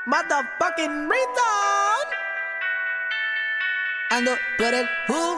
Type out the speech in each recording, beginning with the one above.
Motherfucking reason. Ando por el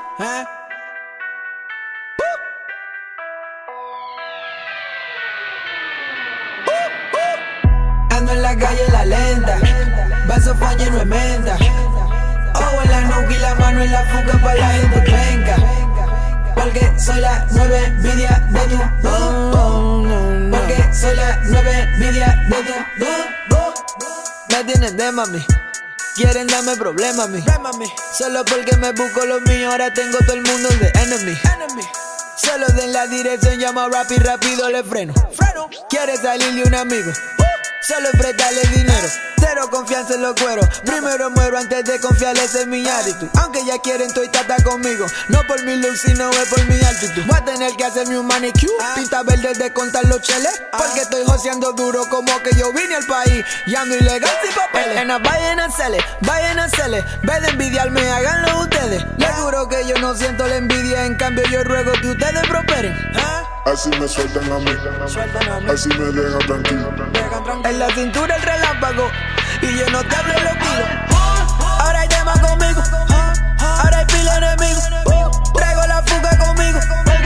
Ando en la calle la lenta, vaso falla y no es menta. Ojo en la nuca y la mano en la fuga pa' la gente penca. Porque soy la nueva envidia de tu Porque soy la nueva envidia de tu Me tienen de mami, quieren darme problemas a mí. Solo porque me busco los míos, ahora tengo todo el mundo de enemy. Solo den la dirección, llama rápido le freno. Quiere salirle un amigo, solo prestarle dinero. Cero confianza en los cueros, primero muero antes de confiarle, ese es mi actitud. Aunque ya quieren toy tata conmigo, no por mi look sino es por mi actitud. Voy a tener que hacerme un manicure, pinta verde de contar los cheles. Porque estoy joseando duro como que yo vine al país y ando ilegal sin papeles. Vayan a hacerle, ve de envidiarme, háganlo ustedes. Les juro que yo no siento la envidia, en cambio yo ruego que ustedes prosperen. Así me sueltan a mí, así me dejan tranquilo. En la cintura el relámpago y yo no te hablo los kilos. Ahora hay tema conmigo, ahora hay pila enemigo. Traigo la fuga conmigo,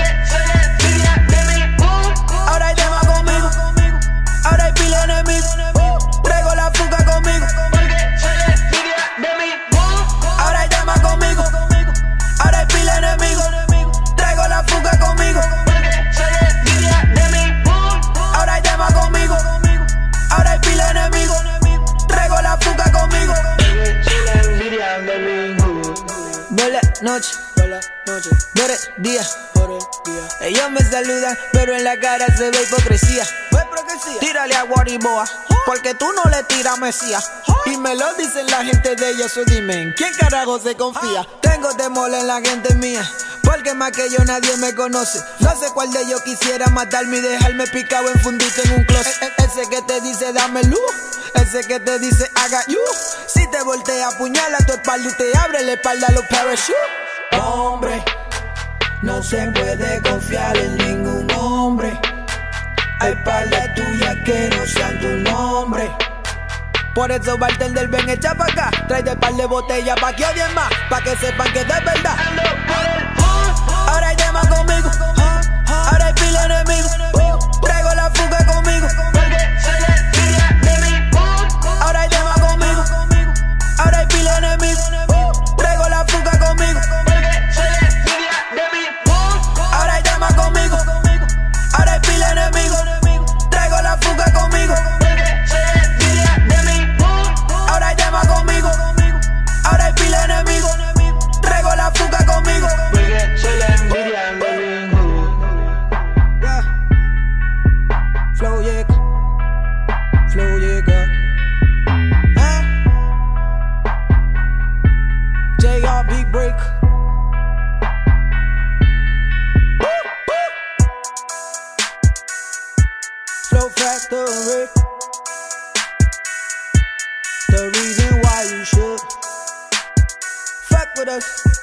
ahora hay tema conmigo, ahora hay pila enemigo. Traigo la fuga conmigo, ahora hay tema conmigo, ahora hay pila enemigo. Traigo la fuga conmigo, ahora hay tema conmigo, ahora hay pila enemigo. Traigo la fuga conmigo. Buenas noches, buenos días. Ellos me saludan, pero en la cara se ve hipocresía. Tírale a Guariboa, porque tú no le tiras Mesías. Y me lo dicen la gente de ellos, so dime, ¿en quién carajo se confía? Tengo temor en la gente mía, porque más que yo nadie me conoce. No sé cuál de ellos quisiera matarme y dejarme picado enfundito en un closet. Ese que te dice dame luz, ese que te dice haga you. Si te voltea apuñala tu espalda y te abre la espalda a los parachutes. Hombre, no se puede confiar en ningún hombre. Hay espalda tuya que no sean tu nombre. Por eso bartender ven echa pa' acá, tráete par de botellas pa' que odien más, pa' que sepan que es de verdad. Ahora hay tema conmigo, ahora hay pila enemigo. Traigo la fuga conmigo, ahora hay tema conmigo, ahora hay pila enemigo. Traigo la fuga conmigo, ahora hay tema conmigo, ahora hay pila enemigo. Traigo la fuga conmigo, ahora hay tema conmigo, ahora hay pila enemigo. Traigo la fuga conmigo. Flow llega, JR Big Break. Flow Factory, the reason why you should fuck with us.